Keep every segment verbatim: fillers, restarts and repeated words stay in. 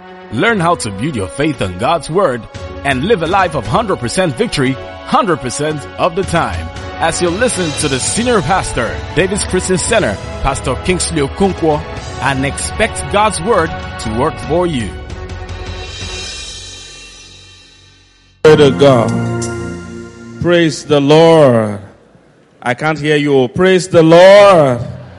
Learn how to build your faith on God's Word and live a life of one hundred percent victory one hundred percent of the time. As you listen to the Senior Pastor, Davis Christian Center, Pastor Kingsley Okonkwo, and expect God's Word to work for you. Glory to God. Praise the Lord. I can't hear you. Praise the Lord.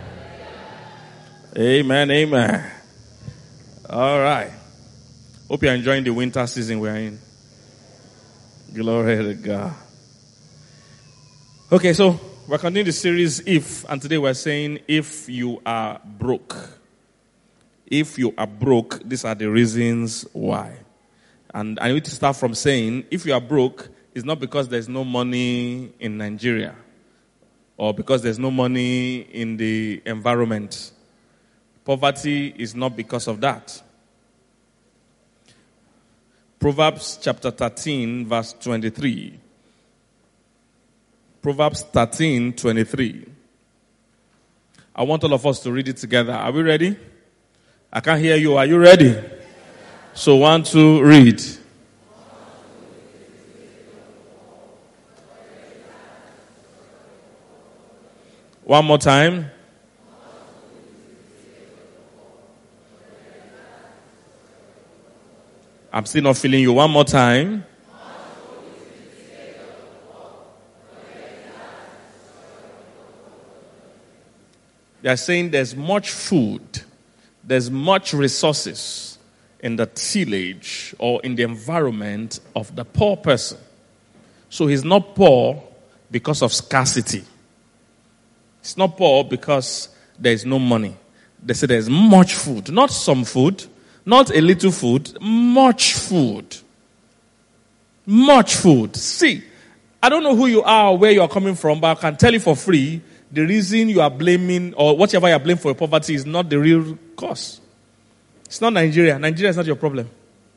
Amen, amen. All right. Hope you're enjoying the winter season we're in. Glory to God. Okay, so we're continuing the series If, and today we're saying if you are broke. If you are broke, these are the reasons why. And I need to start from saying, if you are broke, it's not because there's no money in Nigeria or because there's no money in the environment. Poverty is not because of that. Proverbs chapter thirteen, verse twenty-three. Proverbs thirteen, twenty-three. I want all of us to read it together. Are we ready? I can't hear you. Are you ready? So one, two, read. One more time. I'm still not feeling you. One more time. They are saying there's much food, there's much resources in the tillage or in the environment of the poor person. So he's not poor because of scarcity. He's not poor because there is no money. They say there's much food, not some food. Not a little food, much food. Much food. See, I don't know who you are or where you are coming from, but I can tell you for free, the reason you are blaming or whatever you are blaming for your poverty is not the real cause. It's not Nigeria. Nigeria is not your problem.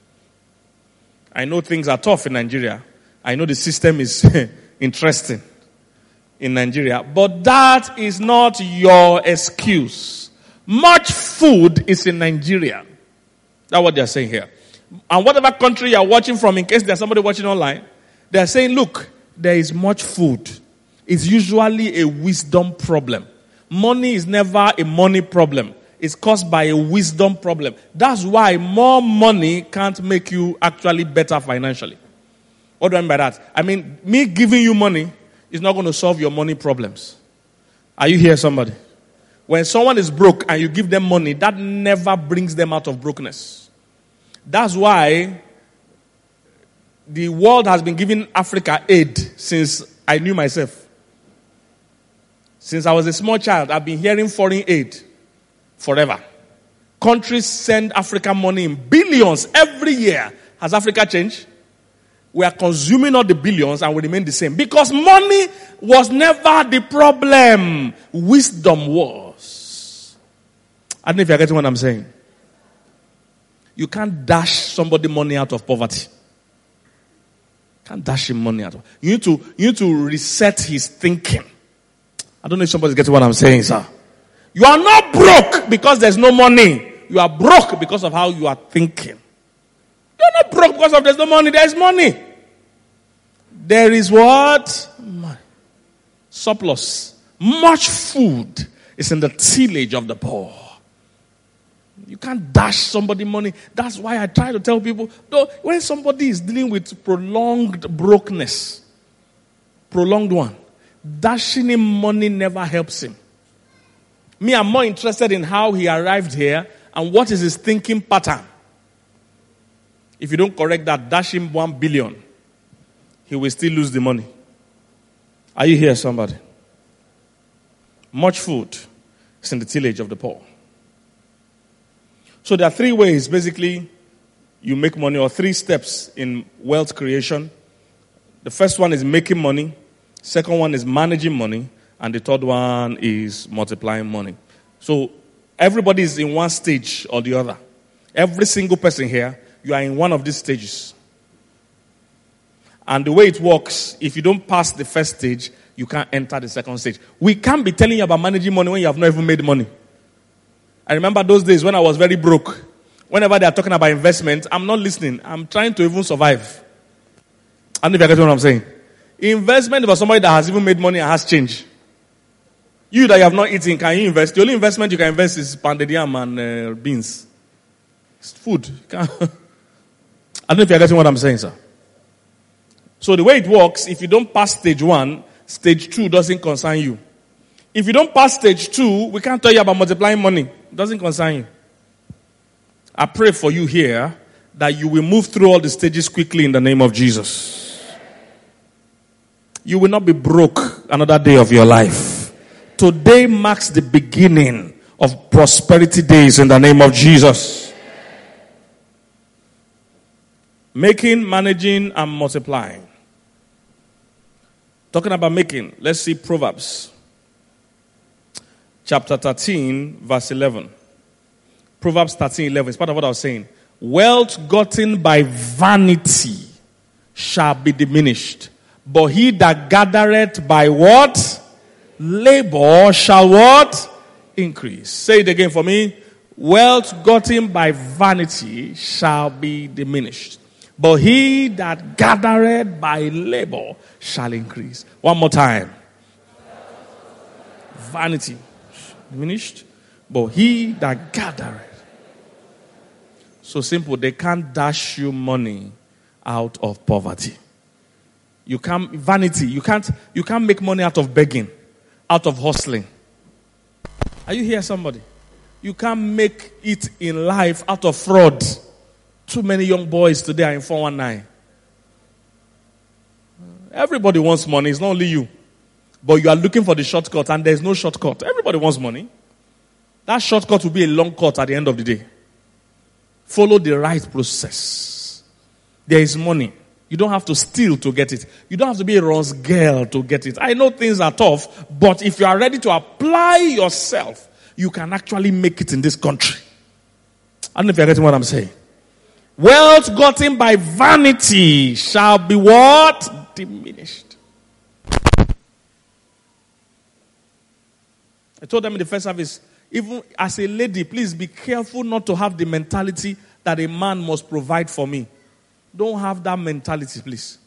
I know things are tough in Nigeria. I know the system is interesting in Nigeria, but that is not your excuse. Much food is in Nigeria. That's what they're saying here. And whatever country you're watching from, in case there's somebody watching online, they're saying, look, there is much food. It's usually a wisdom problem. Money is never a money problem. It's caused by a wisdom problem. That's why more money can't make you actually better financially. What do I mean by that? I mean, me giving you money is not going to solve your money problems. Are you here, somebody? When someone is broke and you give them money, that never brings them out of brokenness. That's why the world has been giving Africa aid since I knew myself. Since I was a small child, I've been hearing foreign aid forever. Countries send Africa money in billions every year. Has Africa changed? We are consuming all the billions and we remain the same. Because money was never the problem. Wisdom was. I don't know if you're getting what I'm saying. You can't dash somebody money out of poverty. You can't dash him money out of You need to, you need to reset his thinking. I don't know if somebody's getting what I'm saying, sir. You are not broke because there's no money. You are broke because of how you are thinking. You're not broke because of there's no money. There is money. There is what? Money. Surplus. Much food is in the tillage of the poor. You can't dash somebody money. That's why I try to tell people, though, when somebody is dealing with prolonged brokenness, prolonged one, dashing him money never helps him. Me, I'm more interested in how he arrived here and what is his thinking pattern. If you don't correct that, dash him one billion, he will still lose the money. Are you here, somebody? Much food is in the tillage of the poor. So there are three ways, basically, you make money, or three steps in wealth creation. The first one is making money. Second one is managing money. And the third one is multiplying money. So everybody is in one stage or the other. Every single person here, you are in one of these stages. And the way it works, if you don't pass the first stage, you can't enter the second stage. We can't be telling you about managing money when you have not even made money. I remember those days when I was very broke. Whenever they are talking about investment, I'm not listening. I'm trying to even survive. I don't know if you're getting what I'm saying. Investment for somebody that has even made money and has change. You that you have not eaten, can you invest? The only investment you can invest is pounded yam and uh, beans. It's food. I don't know if you're getting what I'm saying, sir. So the way it works, if you don't pass stage one, stage two doesn't concern you. If you don't pass stage two, we can't tell you about multiplying money. It doesn't concern you. I pray for you here that you will move through all the stages quickly in the name of Jesus. You will not be broke another day of your life. Today marks the beginning of prosperity days in the name of Jesus. Making, managing, and multiplying. Talking about making, let's see Proverbs. Chapter thirteen, verse eleven. Proverbs thirteen, eleven. It's part of what I was saying. Wealth gotten by vanity shall be diminished. But he that gathereth by what? Labor shall what? Increase. Say it again for me. Wealth gotten by vanity shall be diminished. But he that gathereth by labor shall increase. One more time. Vanity diminished. But he that gathereth. So simple. They can't dash you money out of poverty. You can't, vanity. You can't, you can't make money out of begging, out of hustling. Are you here, somebody? You can't make it in life out of fraud. Too many young boys today are in four one nine. Everybody wants money. It's not only you. But you are looking for the shortcut and there's no shortcut. Everybody wants money. That shortcut will be a long cut at the end of the day. Follow the right process. There is money. You don't have to steal to get it. You don't have to be a Ron's girl to get it. I know things are tough, but if you are ready to apply yourself, you can actually make it in this country. I don't know if you're getting what I'm saying. Wealth gotten by vanity shall be what? Diminished. I told them in the first service, even as a lady, please be careful not to have the mentality that a man must provide for me. Don't have that mentality, please.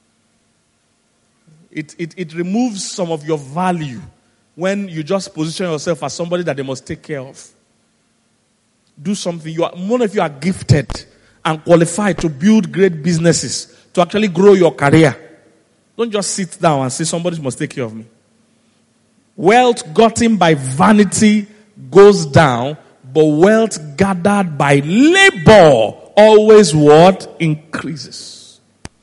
It, it, it removes some of your value when you just position yourself as somebody that they must take care of. Do something. You are, one of you are gifted and qualified to build great businesses, to actually grow your career. Don't just sit down and say somebody must take care of me. Wealth gotten by vanity goes down, but wealth gathered by labor always what? Increases.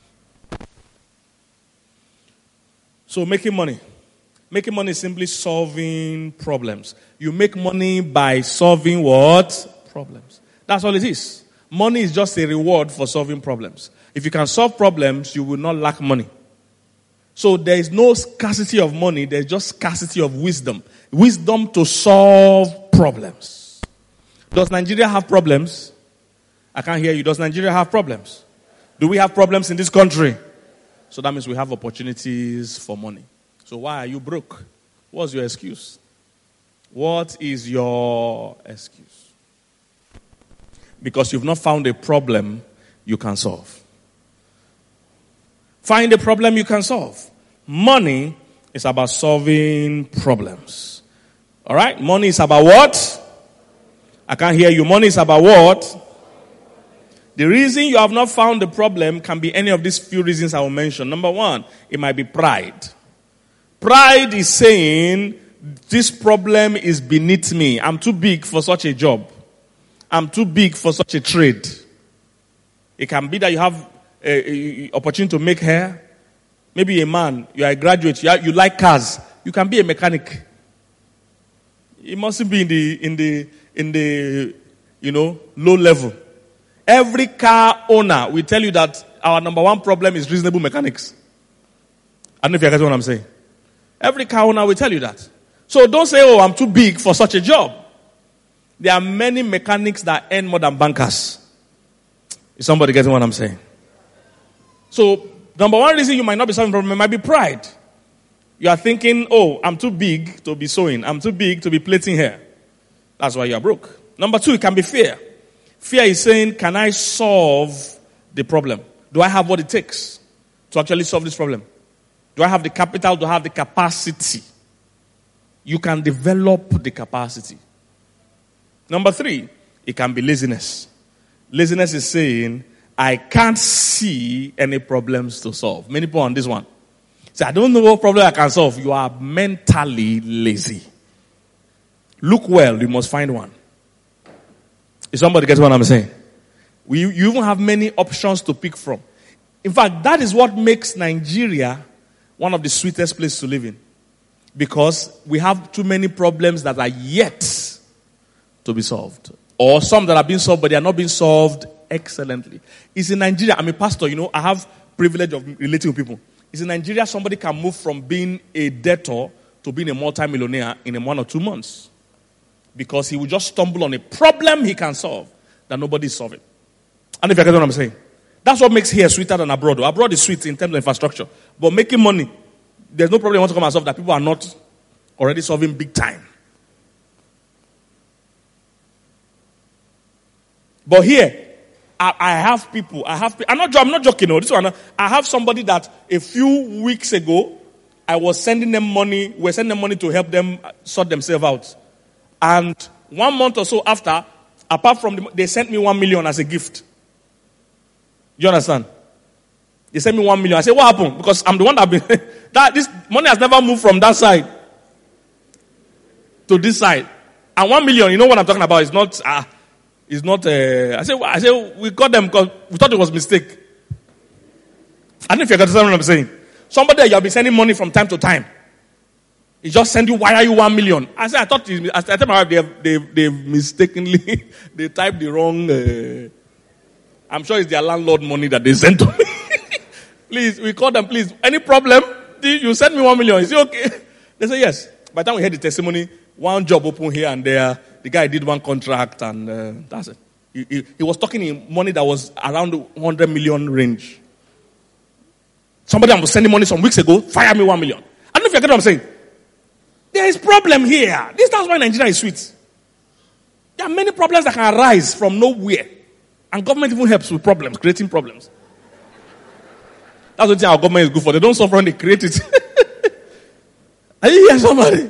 So making money. Making money is simply solving problems. You make money by solving what? Problems. That's all it is. Money is just a reward for solving problems. If you can solve problems, you will not lack money. So there is no scarcity of money, there's just scarcity of wisdom. Wisdom to solve problems. Does Nigeria have problems? I can't hear you. Does Nigeria have problems? Do we have problems in this country? So that means we have opportunities for money. So why are you broke? What's your excuse? What is your excuse? Because you've not found a problem you can solve. Find a problem you can solve. Money is about solving problems. All right? Money is about what? I can't hear you. Money is about what? The reason you have not found the problem can be any of these few reasons I will mention. Number one, it might be pride. Pride is saying, this problem is beneath me. I'm too big for such a job. I'm too big for such a trade. It can be that you have an opportunity to make hair. Maybe a man, you are a graduate, you, are, you like cars. You can be a mechanic. It mustn't be in the, in the, in the, you know, low level. Every car owner will tell you that our number one problem is reasonable mechanics. I don't know if you guys know what I'm saying. Every car owner will tell you that. So don't say, oh, I'm too big for such a job. There are many mechanics that earn more than bankers. Is somebody getting what I'm saying? So, number one reason you might not be solving a problem might be pride. You are thinking, oh, I'm too big to be sewing. I'm too big to be plaiting hair. That's why you are broke. Number two, it can be fear. Fear is saying, can I solve the problem? Do I have what it takes to actually solve this problem? Do I have the capital? Do I have the capacity? You can develop the capacity. Number three, it can be laziness. Laziness is saying, I can't see any problems to solve. Many people on this one say, I don't know what problem I can solve. You are mentally lazy. Look well, you must find one. Is somebody getting what I'm saying? We, you even have many options to pick from. In fact, that is what makes Nigeria one of the sweetest places to live in. Because we have too many problems that are yet to be solved. Or some that are being solved, but they are not being solved excellently. It's in Nigeria. I'm a pastor, you know, I have privilege of relating with people. It's in Nigeria somebody can move from being a debtor to being a multi-millionaire in one or two months. Because he will just stumble on a problem he can solve that nobody is solving. And if you get what I'm saying, that's what makes here sweeter than abroad. Abroad is sweet in terms of infrastructure. But making money, there's no problem you want to come and solve that people are not already solving big time. But here, I, I have people, I have, I'm not, I'm not joking, no, this one, I have somebody that a few weeks ago, I was sending them money, we're sending them money to help them sort themselves out. And one month or so after, apart from, the, they sent me one million as a gift. You understand? They sent me one million. I said, what happened? Because I'm the one that been, that this money has never moved from that side to this side. And one million, you know what I'm talking about? It's not, ah, uh, it's not, uh, I said, I said, we got them because we thought it was a mistake. I don't know if you understand what I'm saying. Somebody that you have been sending money from time to time. He just send you, why are you one million? I said, I thought, I said, my wife, they have, they, they mistakenly, they typed the wrong, uh, I'm sure it's their landlord money that they sent to me. Please, we call them, please. Any problem? You send me one million. Is it okay? They say yes. By the time we heard the testimony, one job open here and there. The guy did one contract and uh, that's it. He, he, he was talking in money that was around the one hundred million range. Somebody I was sending money some weeks ago, fire me one million. I don't know if you get what I'm saying. There is problem here. This is why Nigeria is sweet. There are many problems that can arise from nowhere. And government even helps with problems, creating problems. That's what our government is good for. They don't suffer when they create it. Are you hearing somebody?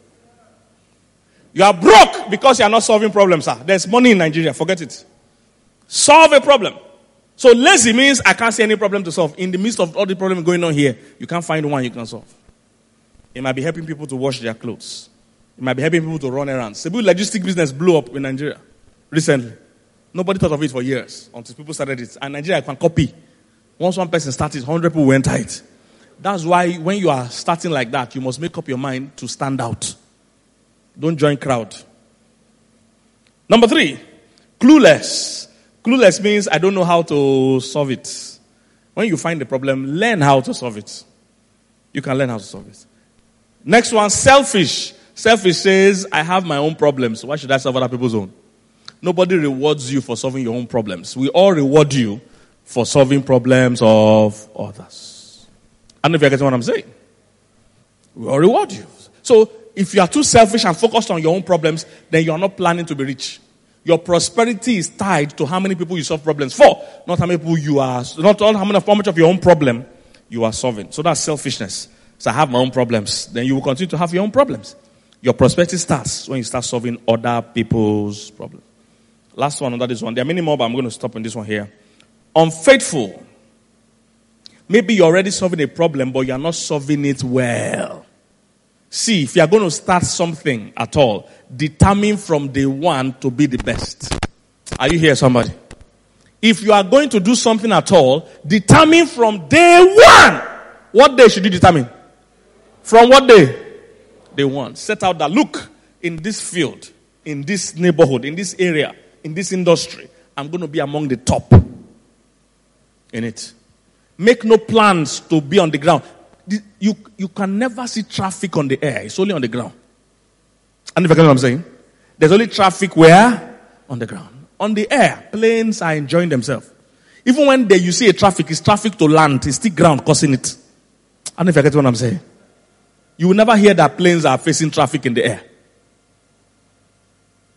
You are broke because you are not solving problems, sir. There's money in Nigeria. Forget it. Solve a problem. So lazy means I can't see any problem to solve. In the midst of all the problems going on here, you can't find one you can solve. It might be helping people to wash their clothes. It might be helping people to run errands. Cebu logistic business blew up in Nigeria recently. Nobody thought of it for years until people started it. And Nigeria can copy. Once one person started, one hundred people went it. That's why when you are starting like that, you must make up your mind to stand out. Don't join crowd. Number three, clueless. Clueless means I don't know how to solve it. When you find the problem, learn how to solve it. You can learn how to solve it. Next one, selfish. Selfish says, I have my own problems. Why should I solve other people's own? Nobody rewards you for solving your own problems. We all reward you for solving problems of others. I don't know if you're getting what I'm saying. We all reward you. So, if you are too selfish and focused on your own problems, then you are not planning to be rich. Your prosperity is tied to how many people you solve problems for, not how many people you are, not all how, many, how much of your own problem you are solving. So that's selfishness. So I have my own problems. Then you will continue to have your own problems. Your prosperity starts when you start solving other people's problems. Last one under this one. There are many more, but I'm going to stop on this one here. Unfaithful. Maybe you're already solving a problem, but you're not solving it well. See, if you're going to start something at all, determine from day one to be the best. Are you here, somebody? If you are going to do something at all, determine from day one. What day should you determine? From what day? Day one. Set out that, look, in this field, in this neighborhood, in this area, in this industry, I'm going to be among the top in it. Make no plans to be on the ground. You, you can never see traffic on the air. It's only on the ground. And if you get what I'm saying? There's only traffic where? On the ground. On the air, planes are enjoying themselves. Even when they, you see a traffic, it's traffic to land. It's still ground causing it. And if you get what I'm saying? You will never hear that planes are facing traffic in the air.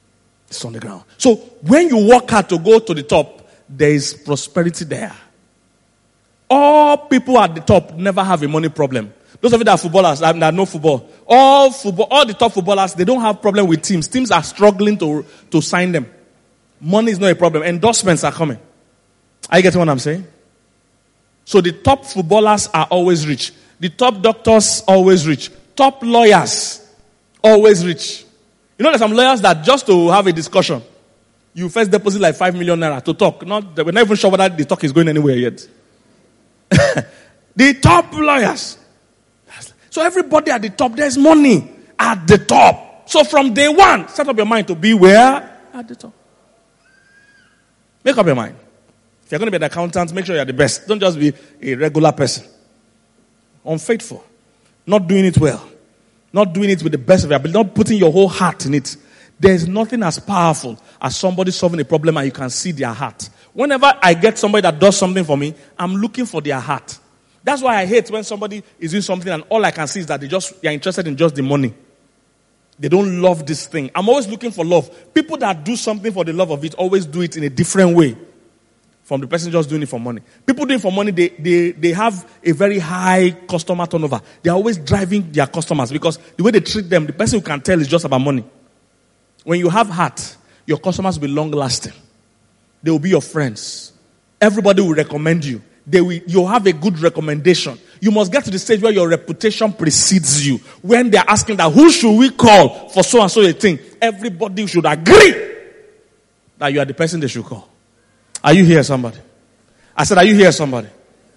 It's on the ground. So when you work hard to go to the top, there is prosperity there. All people at the top never have a money problem. Those of you that are footballers, that know football, all football, all the top footballers, they don't have problem with teams. Teams are struggling to, to sign them. Money is not a problem. Endorsements are coming. Are you getting what I'm saying? So the top footballers are always rich. The top doctors always rich. Top lawyers always rich. You know, there's some lawyers that just to have a discussion, you first deposit like five million naira to talk. Not, we're not even sure whether the talk is going anywhere yet. The top lawyers. So everybody at the top, there's money at the top. So from day one, set up your mind to be where? At the top. Make up your mind. If you're going to be an accountant, make sure you're the best. Don't just be a regular person. Unfaithful. Not doing it well. Not doing it with the best of your ability. Not putting your whole heart in it. There's nothing as powerful as somebody solving a problem and you can see their heart. Whenever I get somebody that does something for me, I'm looking for their heart. That's why I hate when somebody is doing something and all I can see is that they just they are interested in just the money. They don't love this thing. I'm always looking for love. People that do something for the love of it always do it in a different way from the person just doing it for money. People doing it for money, they, they, they have a very high customer turnover. They're always driving their customers because the way they treat them, the person who can tell is just about money. When you have heart, your customers will be long lasting. They will be your friends. Everybody will recommend you. They will, you'll have a good recommendation. You must get to the stage where your reputation precedes you. When they're asking that, who should we call for so and so a thing? Everybody should agree that you are the person they should call. Are you here, somebody? I said, are you here, somebody?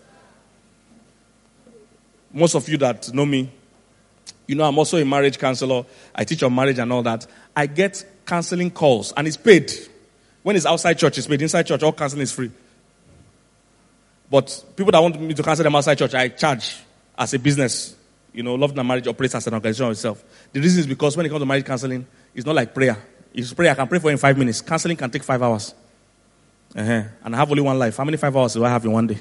Most of you that know me, you know I'm also a marriage counselor. I teach on marriage and all that. I get counseling calls and it's paid. When it's outside church, it's paid. Inside church, all counseling is free. But people that want me to counsel them outside church, I charge as a business. You know, Love and Marriage operates as an organization of itself. The reason is because when it comes to marriage counseling, it's not like prayer. If prayer, I can pray for you in five minutes. Counseling can take five hours. Uh-huh. And I have only one life. How many five hours do I have in one day?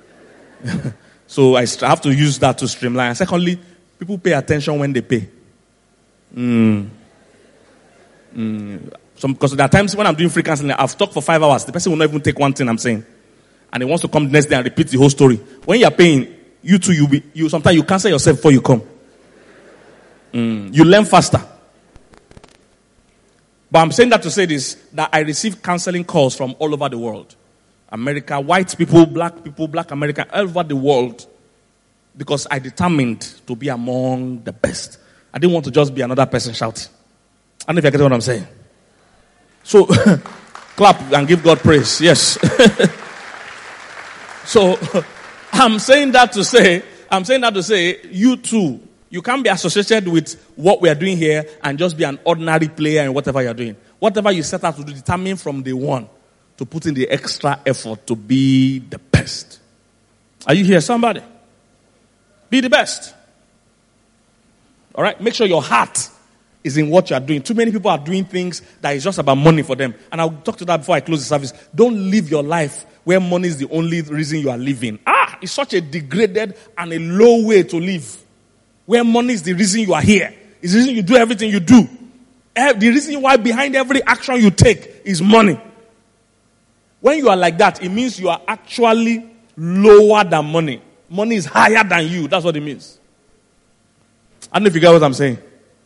So I have to use that to streamline. And secondly, people pay attention when they pay. Mm. Mm. So, because there are times when I'm doing free counseling, I've talked for five hours. The person will not even take one thing I'm saying. And he wants to come the next day and repeat the whole story. When you're paying, you too, you be, you sometimes you cancel yourself before you come. Mm. You learn faster. But I'm saying that to say this, that I receive counseling calls from all over the world. America, white people, black people, black American, all over the world. Because I determined to be among the best. I didn't want to just be another person shouting. I don't know if you get what I'm saying. So, clap and give God praise. Yes. So, I'm saying that to say, I'm saying that to say, you too, you can't be associated with what we are doing here and just be an ordinary player in whatever you're doing. Whatever you set out to do, determine from day one to put in the extra effort to be the best. Are you here, somebody? Be the best. All right? Make sure your heart is in what you are doing. Too many people are doing things that is just about money for them. And I'll talk to that before I close the service. Don't live your life where money is the only reason you are living. Ah, it's such a degraded and a low way to live. Where money is the reason you are here. It's the reason you do everything you do. The reason why behind every action you take is money. When you are like that, it means you are actually lower than money. Money is higher than you. That's what it means. I don't know if you get what I'm saying.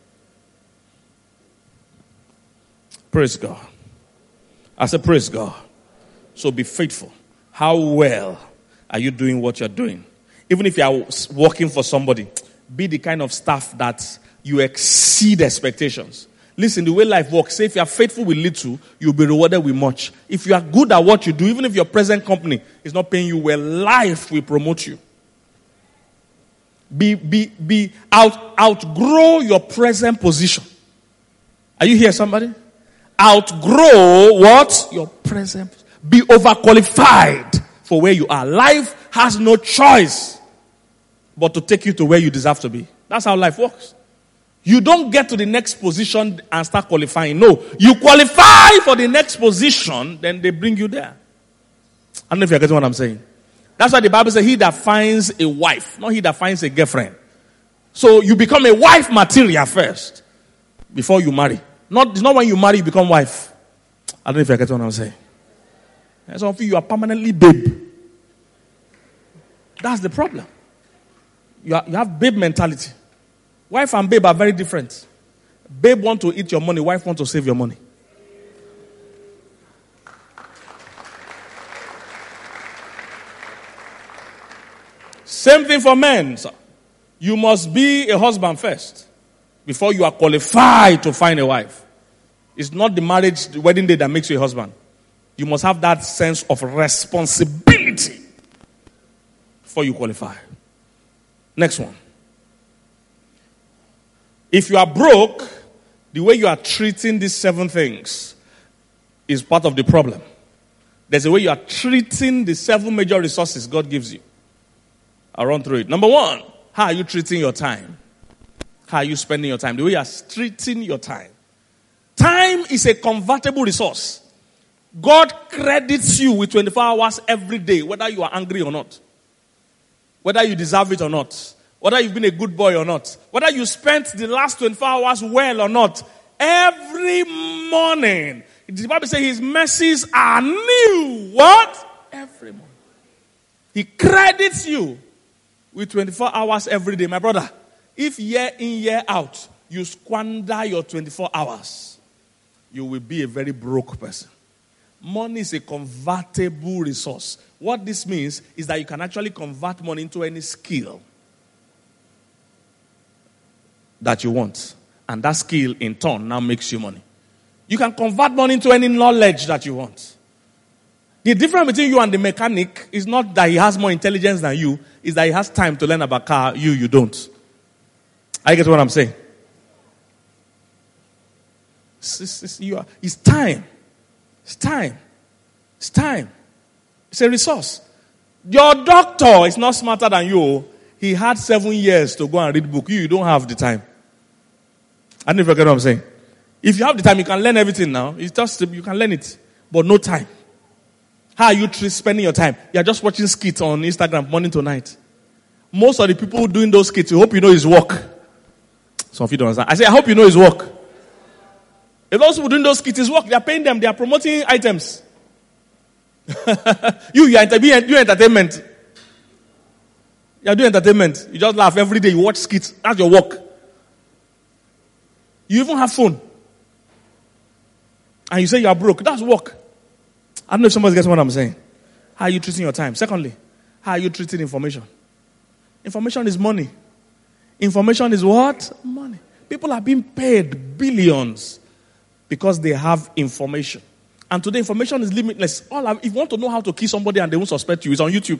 Praise God. I said, praise God. So be faithful. How well are you doing what you're doing? Even if you are working for somebody, be the kind of staff that you exceed expectations. Listen, the way life works, say if you are faithful with little, you'll be rewarded with much. If you are good at what you do, even if your present company is not paying you well, life will promote you. Be, be, be out, outgrow your present position. Are you here, somebody? Outgrow what? Your present. Be overqualified for where you are. Life has no choice but to take you to where you deserve to be. That's how life works. You don't get to the next position and start qualifying. No. You qualify for the next position, then they bring you there. I don't know if you're getting what I'm saying. That's why the Bible says he that finds a wife, not he that finds a girlfriend. So you become a wife material first before you marry. Not, it's not when you marry you become wife. I don't know if you get what I'm saying. And some of you, you are permanently babe. That's the problem. You, are, you have babe mentality. Wife and babe are very different. Babe want to eat your money. Wife want to save your money. Same thing for men, sir. You must be a husband first before you are qualified to find a wife. It's not the marriage, the wedding day that makes you a husband. You must have that sense of responsibility before you qualify. Next one. If you are broke, the way you are treating these seven things is part of the problem. There's a way you are treating the seven major resources God gives you. I'll run through it. Number one, how are you treating your time? How are you spending your time? The way you are treating your time. Time is a convertible resource. God credits you with twenty-four hours every day, whether you are angry or not. Whether you deserve it or not. Whether you've been a good boy or not. Whether you spent the last twenty-four hours well or not. Every morning. The Bible says his mercies are new. What? Every morning. He credits you with twenty-four hours every day. My brother, if year in, year out, you squander your twenty-four hours, you will be a very broke person. Money is a convertible resource. What this means is that you can actually convert money into any skill that you want. And that skill, in turn, now makes you money. You can convert money into any knowledge that you want. The difference between you and the mechanic is not that he has more intelligence than you, is that he has time to learn about car, you, you don't. I get what I'm saying? It's, it's, it's, you are, it's time. It's time. It's time. It's a resource. Your doctor is not smarter than you. He had seven years to go and read book. You, you don't have the time. I don't know if you get what I'm saying. If you have the time, you can learn everything now. It's just, you can learn it. But no time. How are you spending your time? You're just watching skits on Instagram morning to night. Most of the people doing those skits, you hope you know his work. Some of you don't understand. I say, I hope you know his work. If those people doing those skits, his work, they are paying them, they are promoting items. you, you are doing entertainment. You are doing entertainment. You just laugh every day, you watch skits. That's your work. You even have phone. And you say you are broke. That's work. I don't know if somebody gets what I'm saying. How are you treating your time? Secondly, how are you treating information? Information is money. Information is what? Money. People are being paid billions because they have information. And today, information is limitless. All I, if you want to know how to kill somebody and they won't suspect you, it's on YouTube.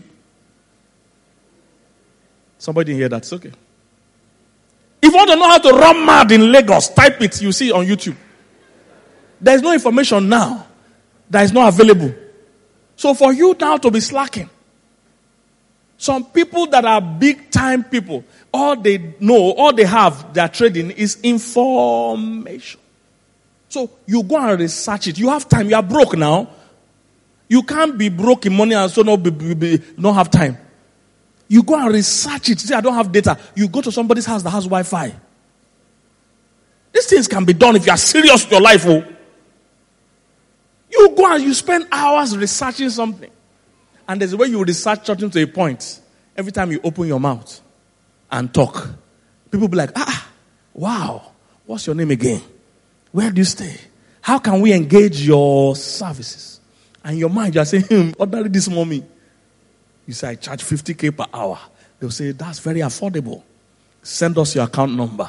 Somebody didn't hear that. It's okay. If you want to know how to run mad in Lagos, type it. You see it on YouTube. There's no information now that is not available. So for you now to be slacking, some people that are big time people, all they know, all they have, their trading is information. So you go and research it. You have time. You are broke now. You can't be broke in money and so not, be, be, be, not have time. You go and research it. Say, I don't have data. You go to somebody's house that has Wi-Fi. These things can be done if you are serious with your life. Oh. You go and you spend hours researching something. And there's a way you research something to a point. Every time you open your mouth and talk, people be like, ah, wow, what's your name again? Where do you stay? How can we engage your services? And your mind, you're saying, hmm, ordinary this mommy. You say, I charge fifty K per hour. They'll say, that's very affordable. Send us your account number.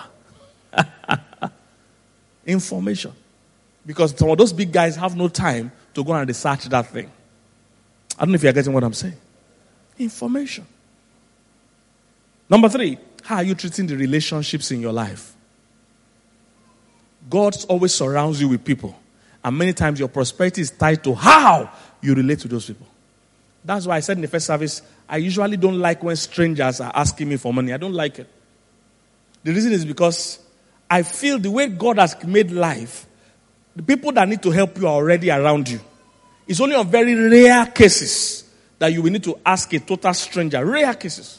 Information. Because some of those big guys have no time to go and research that thing. I don't know if you're getting what I'm saying. Information. Number three, how are you treating the relationships in your life? God always surrounds you with people. And many times your prosperity is tied to how you relate to those people. That's why I said in the first service, I usually don't like when strangers are asking me for money. I don't like it. The reason is because I feel the way God has made life, the people that need to help you are already around you. It's only on very rare cases that you will need to ask a total stranger. Rare cases.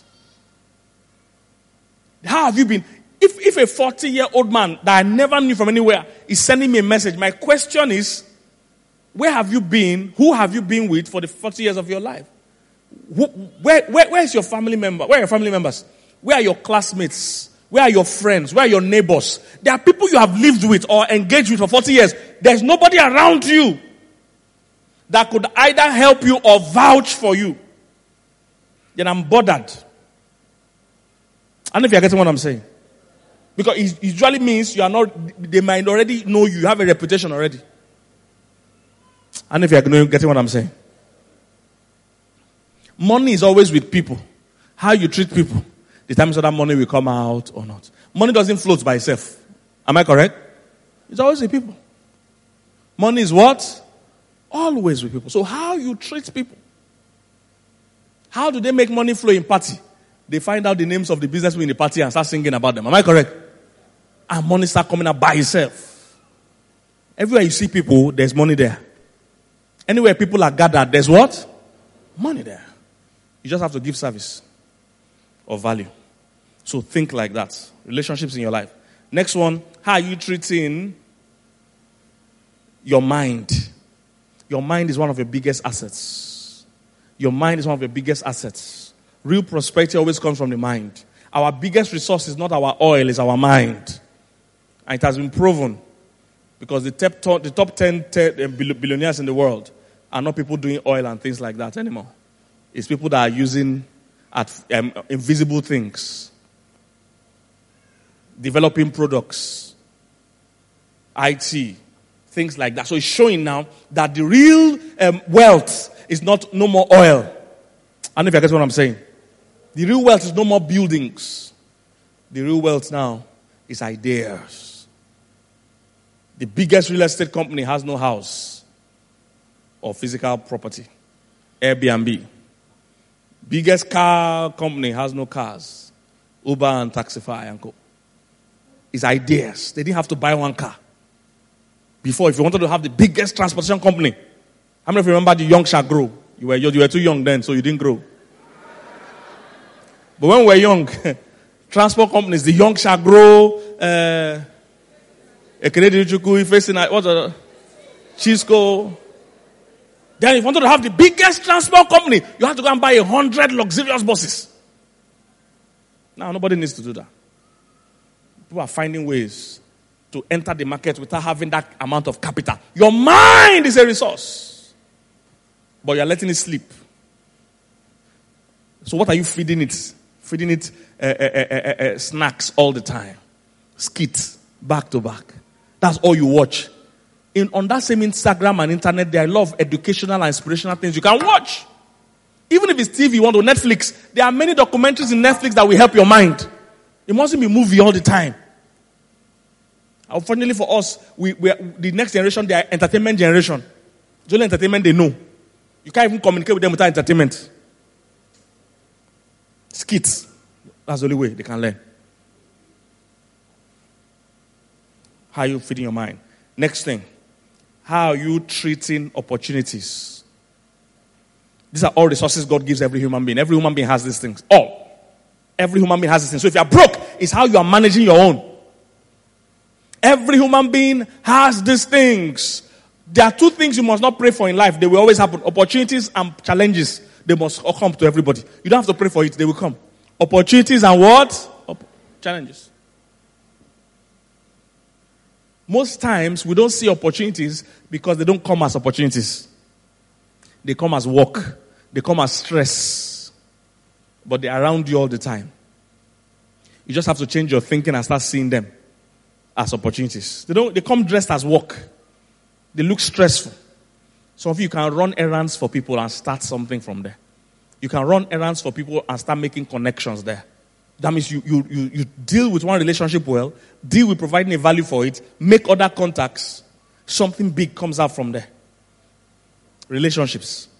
How have you been? If, if a forty-year-old man that I never knew from anywhere is sending me a message, my question is, Where have you been? Who have you been with for the forty years of your life? Who, where, where, where is your family member? Where are your family members? Where are your classmates? Where are your friends? Where are your neighbors? There are people you have lived with or engaged with for forty years. There's nobody around you that could either help you or vouch for you. Then I'm bothered. I don't know if you're getting what I'm saying. Because it usually means you are not, they might already know you. You have a reputation already. I don't know if you're getting what I'm saying. Money is always with people. How you treat people determines whether money will come out or not. Money doesn't float by itself. Am I correct? It's always with people. Money is what? Always with people. So how you treat people. How do they make money flow in party? They find out the names of the businessmen in the party and start singing about them. Am I correct? And money start coming out by itself. Everywhere you see people, there's money there. Anywhere people are gathered, there's what? Money there. You just have to give service or value. So think like that. Relationships in your life. Next one, how are you treating your mind? Your mind is one of your biggest assets. Your mind is one of your biggest assets. Real prosperity always comes from the mind. Our biggest resource is not our oil, it's our mind. And it has been proven. Because the top, the top ten billionaires in the world are not people doing oil and things like that anymore. It's people that are using at, um, invisible things. Developing products. I T. Things like that. So it's showing now that the real um, wealth is not no more oil. I don't know if you get what I'm saying. The real wealth is no more buildings. The real wealth now is ideas. The biggest real estate company has no house or physical property. Airbnb. Biggest car company has no cars. Uber and Taxify and Co. It's ideas. They didn't have to buy one car. Before, if you wanted to have the biggest transportation company, how many of you remember the young shall grow? You were, you were too young then, so you didn't grow. But when we were young, transport companies, the young shall grow, uh, facing what's the Chisco. Then if you wanted to have the biggest transport company, you have to go and buy a hundred luxurious buses. Now nobody needs to do that. People are finding ways to enter the market without having that amount of capital. Your mind is a resource. But you're letting it sleep. So what are you feeding it? Feeding it uh, uh, uh, uh, uh, snacks all the time. Skits, back to back. That's all you watch. In, on that same Instagram and internet, there are a lot of educational and inspirational things you can watch. Even if it's T V, you want to Netflix. There are many documentaries in Netflix that will help your mind. It mustn't be movie all the time. Unfortunately for us, we, we are, the next generation, they are entertainment generation. It's only entertainment they know. You can't even communicate with them without entertainment. Skits. That's the only way they can learn. How are you feeding your mind? Next thing. How are you treating opportunities? These are all resources God gives every human being. Every human being has these things. All. Every human being has these things. So if you are broke, it's how you are managing your own. Every human being has these things. There are two things you must not pray for in life. They will always happen. Opportunities and challenges. They must come to everybody. You don't have to pray for it. They will come. Opportunities and what? Op- challenges. Most times, we don't see opportunities because they don't come as opportunities. They come as work. They come as stress. But they're around you all the time. You just have to change your thinking and start seeing them as opportunities. They don't. They come dressed as work. They look stressful. Some of you can run errands for people and start something from there. You can run errands for people and start making connections there. That means you, you, you, you deal with one relationship well, deal with providing a value for it, make other contacts. Something big comes out from there. Relationships.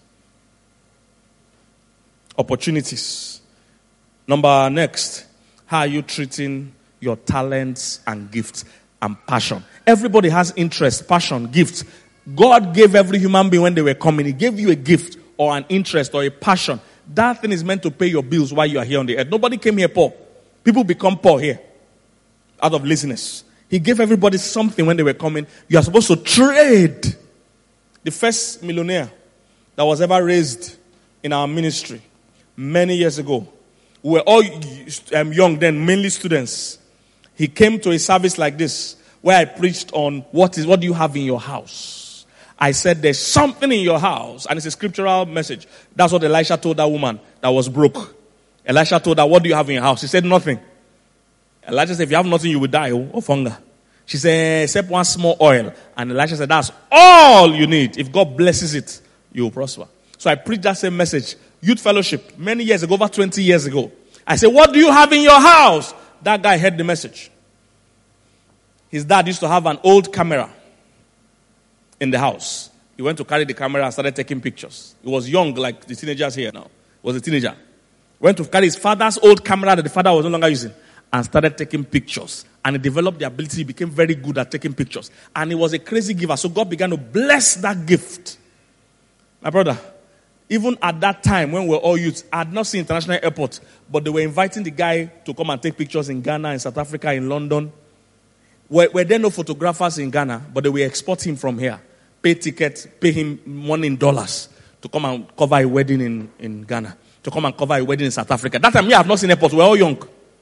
Opportunities. Number next, how are you treating your talents and gifts and passion? Everybody has interest, passion, gifts. God gave every human being when they were coming. He gave you a gift or an interest or a passion. That thing is meant to pay your bills while you are here on the earth. Nobody came here poor. People become poor here out of laziness. He gave everybody something when they were coming. You are supposed to trade the first millionaire that was ever raised in our ministry many years ago. We were all um, young then, mainly students. He came to a service like this where I preached on what is what do you have in your house. I said there's something in your house, and it's a scriptural message. That's what Elisha told that woman that was broke. Elisha told her, what do you have in your house? She said nothing. Elijah said, if you have nothing, you will die of hunger. She said, except one small oil. And Elisha said, that's all you need. If God blesses it, you will prosper. So I preached that same message. Youth fellowship, many years ago, over twenty years ago. I said, what do you have in your house? That guy heard the message. His dad used to have an old camera in the house. He went to carry the camera and started taking pictures. He was young, like the teenagers here now. He was a teenager. Went to carry his father's old camera that the father was no longer using and started taking pictures. And he developed the ability, he became very good at taking pictures. And he was a crazy giver. So God began to bless that gift. My brother, even at that time when we were all youth, I had not seen International Airport, but they were inviting the guy to come and take pictures in Ghana, in South Africa, in London. Were, were there no photographers in Ghana, but they were exporting him from here. Pay tickets, pay him money in dollars to come and cover a wedding in, in Ghana, to come and cover a wedding in South Africa. That time, me, I have not seen airport. We were all young.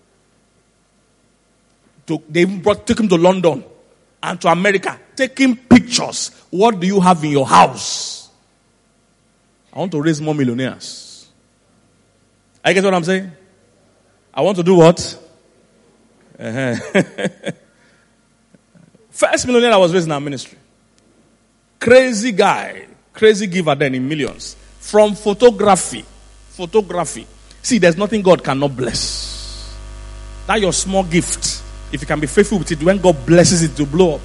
To, they even brought, took him to London and to America, taking pictures. What do you have in your house? I want to raise more millionaires. I get what I'm saying? I want to do what? Uh-huh. First millionaire I was raised in our ministry. Crazy guy. Crazy giver then in millions. From photography. Photography. See, there's nothing God cannot bless. That your small gift. If you can be faithful with it, when God blesses it to blow up.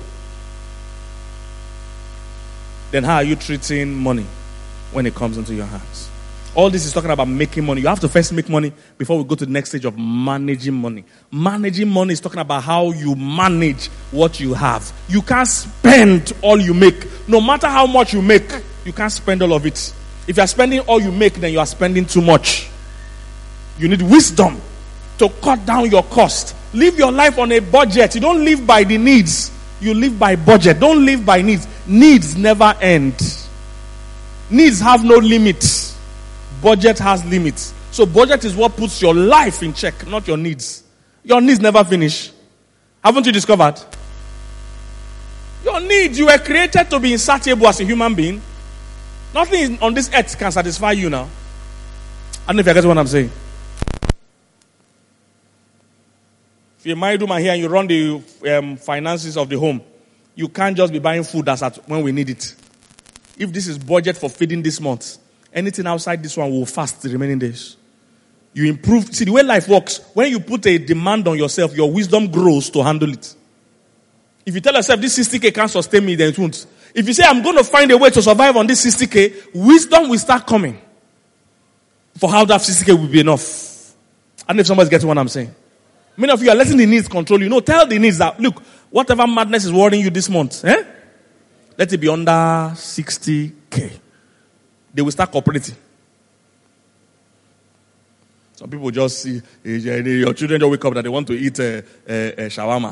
Then how are you treating money when it comes into your hands? All this is talking about making money. You have to first make money before we go to the next stage of managing money. Managing money is talking about how you manage what you have. You can't spend all you make. No matter how much you make, you can't spend all of it. If you are spending all you make, then you are spending too much. You need wisdom to cut down your cost. Live your life on a budget. You don't live by the needs. You live by budget. Don't live by needs. Needs never end. Needs have no limits. Budget has limits. So budget is what puts your life in check, not your needs. Your needs never finish. Haven't you discovered? Your needs, you were created to be insatiable as a human being. Nothing on this earth can satisfy you now. I don't know if you get what I'm saying. If you're a married woman here and you run the um, finances of the home, you can't just be buying food that's at when we need it. If this is budget for feeding this month, anything outside this one will fast the remaining days. You improve. See, the way life works, when you put a demand on yourself, your wisdom grows to handle it. If you tell yourself this sixty k can't sustain me, then it won't. If you say I'm going to find a way to survive on this sixty k, wisdom will start coming for how that sixty k will be enough. I don't know if somebody's getting what I'm saying. Many of you are letting the needs control you. No, tell the needs that, look, whatever madness is worrying you this month, eh? Let it be under sixty k. They will start cooperating. Some people just see, your children just wake up that they want to eat a, a, a shawarma.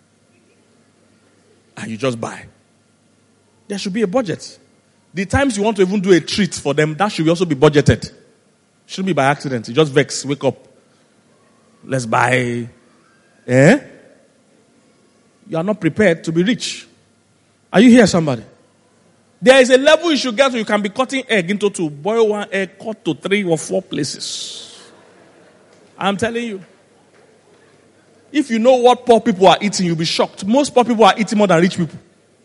And you just buy. There should be a budget. The times you want to even do a treat for them, that should also be budgeted. Shouldn't be by accident. You just vex, wake up. Let's buy. Eh? You are not prepared to be rich. Are you here, somebody? There is a level you should get to. You can be cutting egg into two. Boil one egg, cut to three or four places. I'm telling you. If you know what poor people are eating, you'll be shocked. Most poor people are eating more than rich people.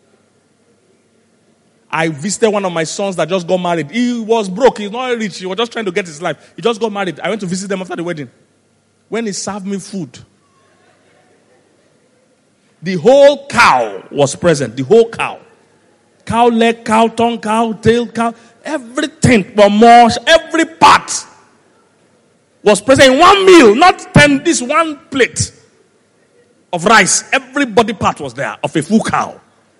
I visited one of my sons that just got married. He was broke. He's not rich. He was just trying to get his life. He just got married. I went to visit them after the wedding. When he served me food, the whole cow was present. The whole cow. Cow leg, cow tongue, cow tail, cow. Everything, but more, every part was present in one meal. Not ten, this one plate of rice. Every body part was there of a full cow.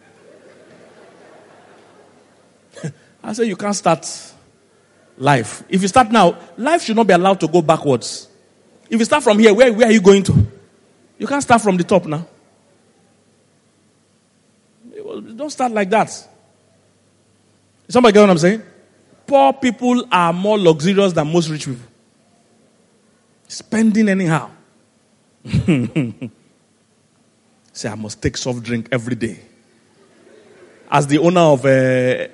I say you can't start life. If you start now, life should not be allowed to go backwards. If you start from here, where, where are you going to? You can't start from the top now. Don't start like that. Somebody get what I'm saying? Poor people are more luxurious than most rich people. Spending anyhow. Say, I must take soft drink every day. As the owner of a...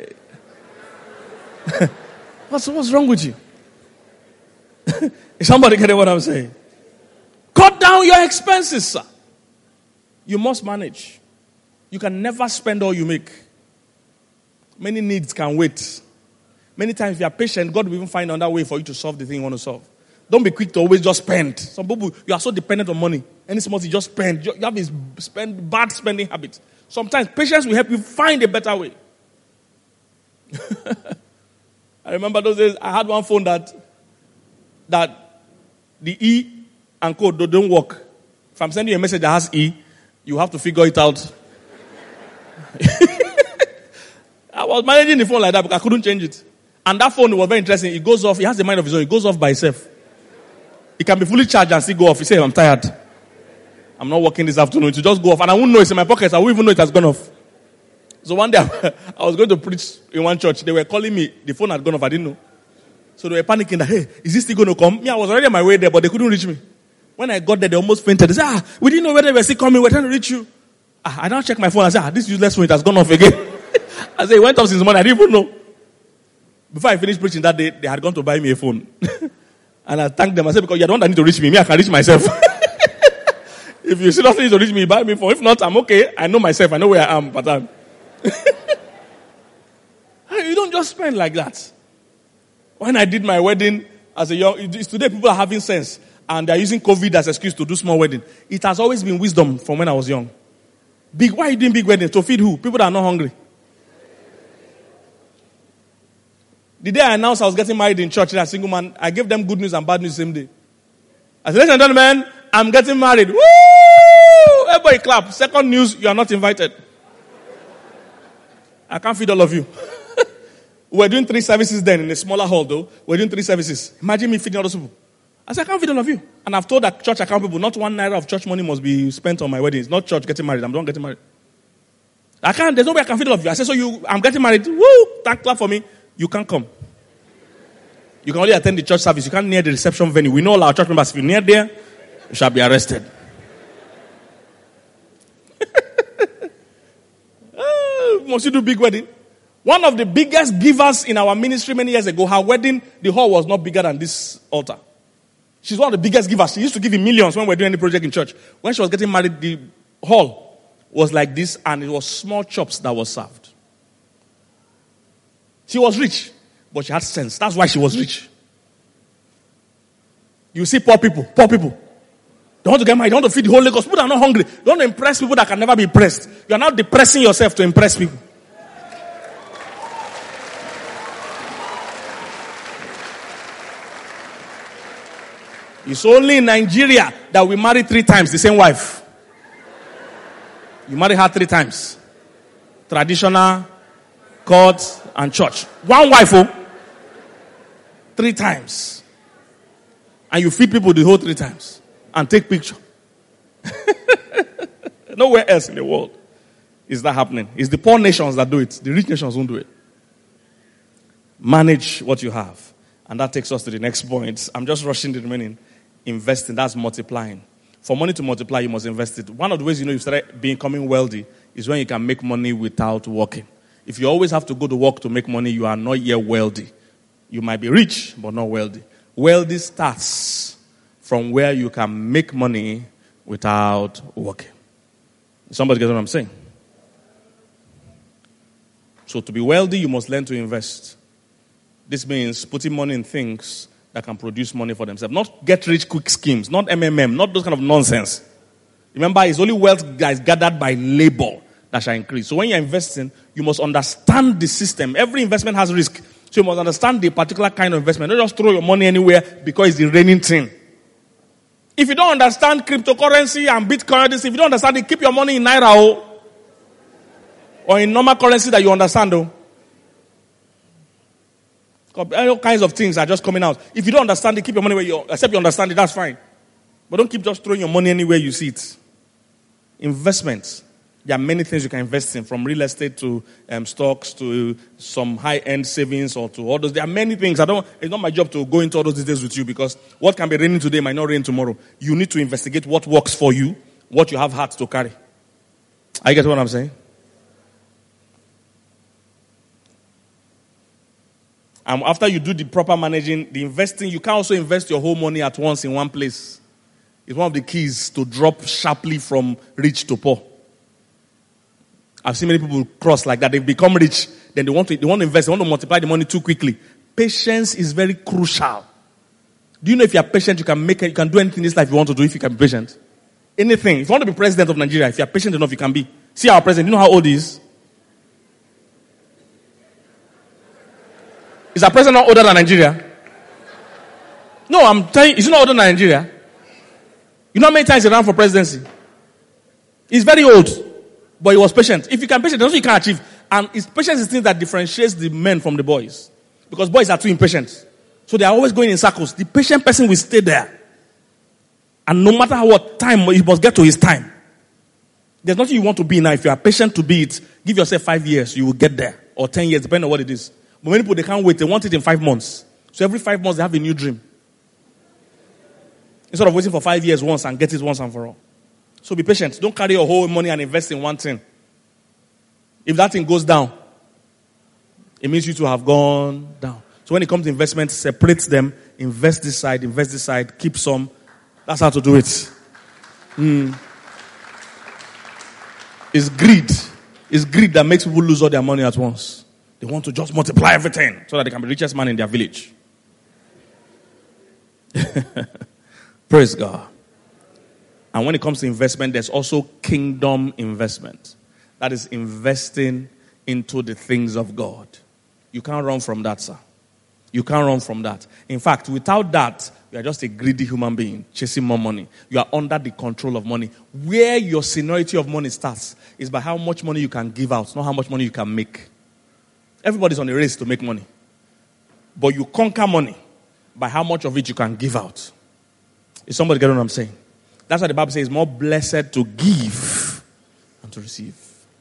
what's, what's wrong with you? Is somebody getting what I'm saying? Cut down your expenses, sir. You must manage. You can never spend all you make. Many needs can wait. Many times if you are patient, God will even find another way for you to solve the thing you want to solve. Don't be quick to always just spend. Some people, you are so dependent on money. Any small thing, you just spend. You have this spend, bad spending habit. Sometimes patience will help you find a better way. I remember those days, I had one phone that that the E and code don't work. If I'm sending you a message that has E, you have to figure it out. I was managing the phone like that because I couldn't change it. And that phone was very interesting. It goes off. It has a mind of its own. It goes off by itself. It can be fully charged and still go off. You say, I'm tired. I'm not working this afternoon. To just go off. And I won't know it's in my pockets. I won't even know it has gone off. So one day, I was going to preach in one church. They were calling me. The phone had gone off. I didn't know. So they were panicking that, hey, is this still going to come? Me, I was already on my way there, but they couldn't reach me. When I got there, they almost fainted. They said, ah, we didn't know whether they were still coming. We're trying to reach you. Ah, I now check my phone. I said, ah, this useless phone, it has gone off again. I said, it went off since morning. I didn't even know. Before I finished preaching that day, they had gone to buy me a phone. And I thanked them. I said, because you're the one that need to reach me. Me, I can reach myself. If you seriously need to reach me, buy me a phone. If not, I'm okay. I know myself. I know where I am. But I'm... You don't just spend like that. When I did my wedding as a young... Today, people are having sense. And they're using COVID as an excuse to do small wedding. It has always been wisdom from when I was young. Big, why are you doing big weddings? To feed who? People that are not hungry. The day I announced I was getting married in church, a single man, I gave them good news and bad news the same day. I said, ladies and gentlemen, I'm getting married. Woo! Everybody clap. Second news, you are not invited. I can't feed all of you. We're doing three services then in a smaller hall though. We're doing three services. Imagine me feeding all those people. I said, I can't feed all of you. And I've told that church account people, not one naira of church money must be spent on my wedding. It's not church getting married. I'm not getting married. I can't, there's no way I can feed all of you. I said, so you, I'm getting married. Woo! Thank clap for me. You can't come. You can only attend the church service. You can't near the reception venue. We know all our church members. If you're near there, you shall be arrested. uh, must you do big wedding? One of the biggest givers in our ministry many years ago, her wedding, the hall was not bigger than this altar. She's one of the biggest givers. She used to give in millions when we were doing any project in church. When she was getting married, the hall was like this, and it was small chops that was served. She was rich, but she had sense. That's why she was rich. You see poor people, poor people. They want to get married, they want to feed the whole Lagos. People that are not hungry. They want to impress people that can never be impressed. You are now depressing yourself to impress people. It's only in Nigeria that we marry three times the same wife. You marry her three times. Traditional, court, and church. One wife, oh. Three times. And you feed people the whole three times. And take picture. Nowhere else in the world is that happening. It's the poor nations that do it. The rich nations won't do it. Manage what you have. And that takes us to the next point. I'm just rushing the remaining. Investing, that's multiplying. For money to multiply, you must invest it. One of the ways you know you start becoming wealthy is when you can make money without working. If you always have to go to work to make money, you are not yet wealthy. You might be rich, but not wealthy. Wealthy starts from where you can make money without working. Somebody gets what I'm saying? So to be wealthy, you must learn to invest. This means putting money in things that can produce money for themselves. Not get rich quick schemes, not M M M, not those kind of nonsense. Remember, it's only wealth that is gathered by labor that shall increase. So when you're investing, you must understand the system. Every investment has risk. So you must understand the particular kind of investment. Don't just throw your money anywhere because it's the reigning thing. If you don't understand cryptocurrency and Bitcoin, if you don't understand it, keep your money in Naira oh, or in normal currency that you understand. Oh. All kinds of things are just coming out. If you don't understand it, keep your money where you, except you understand it, that's fine. But don't keep just throwing your money anywhere you see it. Investments. There are many things you can invest in, from real estate to um, stocks to some high-end savings or to others. There are many things. I don't. It's not my job to go into all those details with you, because what can be raining today might not rain tomorrow. You need to investigate what works for you, what you have heart to carry. I get what I'm saying? And after you do the proper managing, the investing, you can also invest your whole money at once in one place. It's one of the keys to drop sharply from rich to poor. I've seen many people cross like that. They've become rich. Then they want to, they want to invest. They want to multiply the money too quickly. Patience is very crucial. Do you know if you are patient, you can make it, you can do anything in this life you want to do if you can be patient? Anything. If you want to be president of Nigeria, if you are patient enough, you can be. See our president. You know how old he is? Is our president not older than Nigeria? No, I'm telling you, is he not older than Nigeria? You know how many times he ran for presidency? He's very old, but he was patient. If you can patient, that's what you can achieve. And his patience is things that differentiates the men from the boys. Because boys are too impatient. So they are always going in circles. The patient person will stay there. And no matter what time, he must get to his time. There's nothing you want to be now. If you are patient to be it, give yourself five years, you will get there. Or ten years, depending on what it is. But many people, they can't wait. They want it in five months. So every five months, they have a new dream. Instead of waiting for five years once and get it once and for all. So be patient. Don't carry your whole money and invest in one thing. If that thing goes down, it means you to have gone down. So when it comes to investment, separate them. Invest this side, invest this side, keep some. That's how to do it. Mm. It's greed. It's greed that makes people lose all their money at once. They want to just multiply everything so that they can be the richest man in their village. Praise God. And when it comes to investment, there's also kingdom investment. That is investing into the things of God. You can't run from that, sir. You can't run from that. In fact, without that, you are just a greedy human being chasing more money. You are under the control of money. Where your seniority of money starts is by how much money you can give out, not how much money you can make. Everybody's on a race to make money. But you conquer money by how much of it you can give out. Is somebody getting what I'm saying? That's why the Bible says it's more blessed to give than to receive.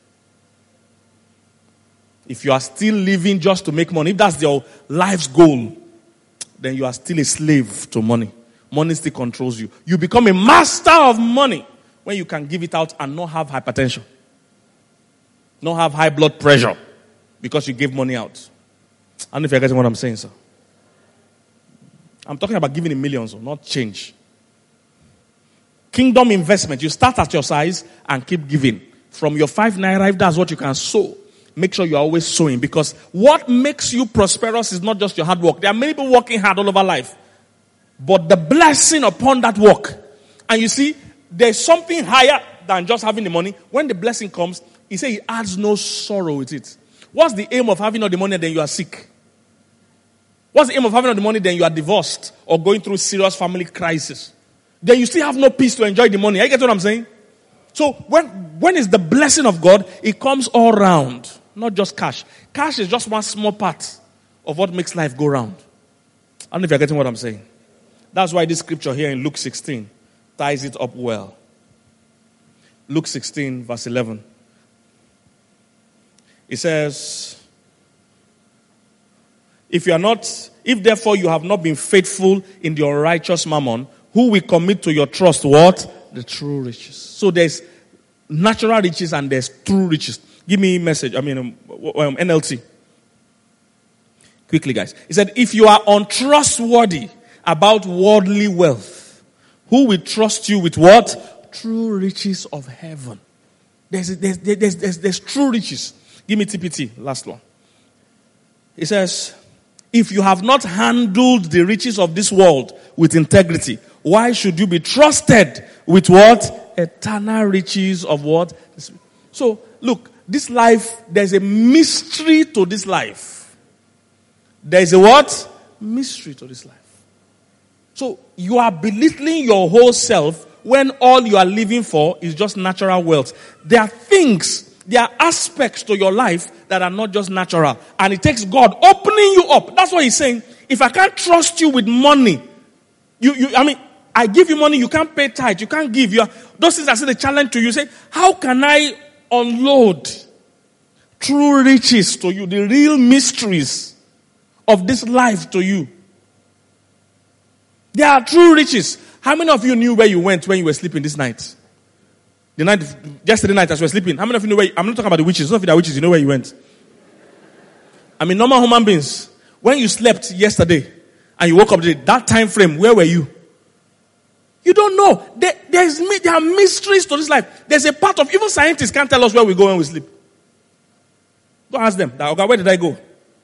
If you are still living just to make money, if that's your life's goal, then you are still a slave to money. Money still controls you. You become a master of money when you can give it out and not have hypertension. Not have high blood pressure because you gave money out. I don't know if you're getting what I'm saying, sir. I'm talking about giving in millions, not change. Kingdom investment. You start at your size and keep giving. From your five naira, if that's what you can sow, make sure you're always sowing. Because what makes you prosperous is not just your hard work. There are many people working hard all over life. But the blessing upon that work. And you see, there's something higher than just having the money. When the blessing comes, he says he adds no sorrow with it. What's the aim of having all the money and then you are sick? What's the aim of having all the money then you are divorced or going through serious family crisis? Then you still have no peace to enjoy the money. I get what I'm saying? So when when is the blessing of God? It comes all round, not just cash. Cash is just one small part of what makes life go round. I don't know if you're getting what I'm saying. That's why this scripture here in Luke sixteen ties it up well. Luke sixteen verse eleven. It says, if you are not, if therefore you have not been faithful in the unrighteous mammon, who will commit to your trust what? The true riches. So there's natural riches and there's true riches. Give me a message. I mean, um, um, N L T. Quickly, guys. He said, if you are untrustworthy about worldly wealth, who will trust you with what? True riches of heaven. There's, there's, there's, there's, there's true riches. Give me T P T. Last one. He says, if you have not handled the riches of this world with integrity, why should you be trusted with what? Eternal riches of what? So, look, this life, there's a mystery to this life. There's a what? Mystery to this life. So, you are belittling your whole self when all you are living for is just natural wealth. There are things, there are aspects to your life that are not just natural. And it takes God opening you up. That's what he's saying. If I can't trust you with money, you, you, I mean, I give you money, you can't pay tithe, you can't give. You are, those things are still a challenge to you. Say, how can I unload true riches to you, the real mysteries of this life to you. There are true riches. How many of you knew where you went when you were sleeping this night? The night, yesterday night as you were sleeping. How many of you know where, you, I'm not talking about the witches. Some of you are witches, you know where you went. I mean, normal human beings. When you slept yesterday and you woke up today, that time frame, where were you? You don't know. There, there's, there are mysteries to this life. There's a part of, even scientists can't tell us where we go when we sleep. Go ask them, okay, where did I go?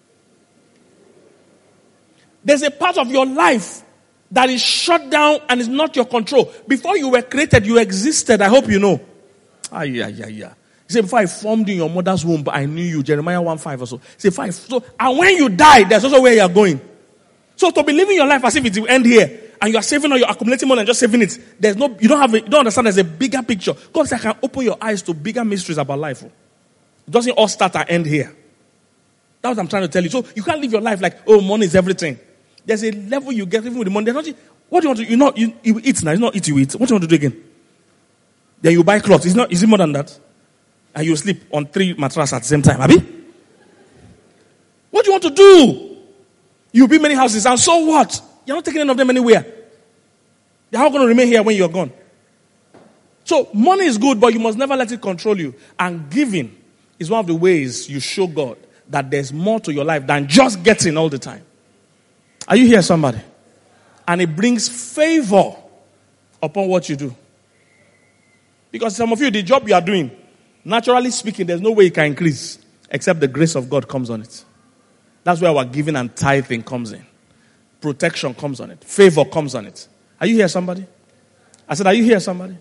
There's a part of your life that is shut down and is not your control. Before you were created, you existed. I hope you know. Ah, yeah, yeah, yeah. He said, before I formed in your mother's womb, I knew you. Jeremiah one five or so. He said, five. So, and when you die, there's also where you are going. So to be living your life as if it will end here, and you are saving or you're accumulating money and just saving it, there's no, you don't have, a, you don't understand. There's a bigger picture. God said, I can open your eyes to bigger mysteries about life. It doesn't all start and end here. That's what I'm trying to tell you. So you can't live your life like, oh, money is everything. There's a level you get even with the money. There's not, what do you want to, you know, you, you eat now. It's not eat, you eat. What do you want to do again? Then you buy clothes. It's not, is it more than that? And you sleep on three mattresses at the same time. Abi? What do you want to do? You build many houses, and so what? You're not taking any of them anywhere. They're all going to remain here when you're gone. So money is good, but you must never let it control you. And giving is one of the ways you show God that there's more to your life than just getting all the time. Are you here, somebody? And it brings favor upon what you do. Because some of you, the job you are doing, naturally speaking, there's no way it can increase except the grace of God comes on it. That's where our giving and tithing comes in. Protection comes on it. Favor comes on it. Are you here, somebody? I said, are you here, somebody?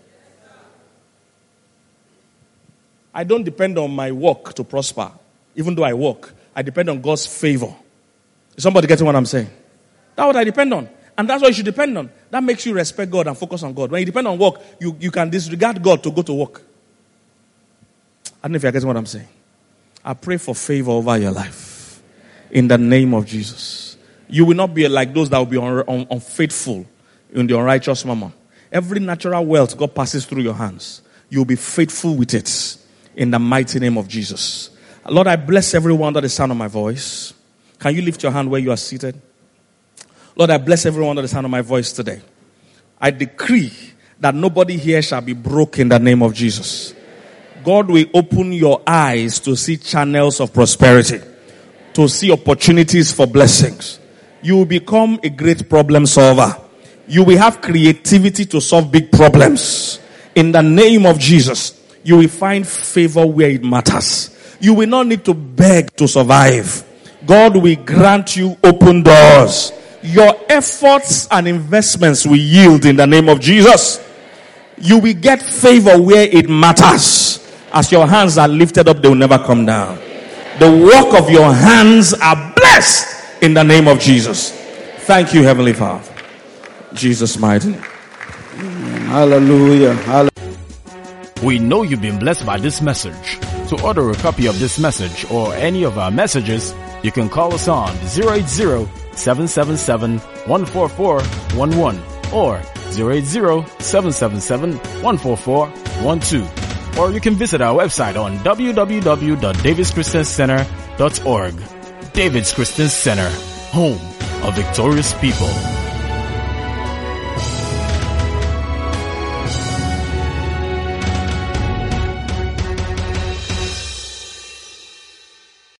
I don't depend on my work to prosper. Even though I work, I depend on God's favor. Is somebody getting what I'm saying? That's what I depend on. And that's what you should depend on. That makes you respect God and focus on God. When you depend on work, you, you can disregard God to go to work. I don't know if you're getting what I'm saying. I pray for favor over your life. In the name of Jesus. You will not be like those that will be un- un- unfaithful in the unrighteous mammon. Every natural wealth God passes through your hands. You will be faithful with it. In the mighty name of Jesus. Lord, I bless everyone under the sound of my voice. Can you lift your hand where you are seated? Lord, I bless everyone under the sound of my voice today. I decree that nobody here shall be broke in the name of Jesus. God will open your eyes to see channels of prosperity, to see opportunities for blessings. You will become a great problem solver. You will have creativity to solve big problems. In the name of Jesus, you will find favor where it matters. You will not need to beg to survive. God will grant you open doors. Your efforts and investments will yield in the name of Jesus. You will get favor where it matters. As your hands are lifted up, they will never come down. The work of your hands are blessed in the name of Jesus. Thank you, Heavenly Father. Jesus' mighty name. Hallelujah. Hallelujah. We know you've been blessed by this message. To order a copy of this message or any of our messages, you can call us on zero eight zero, seven seven seven, one four four one one or zero eight zero, seven seven seven, one four four one two. Or you can visit our website on w w w dot davids christian center dot org. Davids Christian Center, home of victorious people.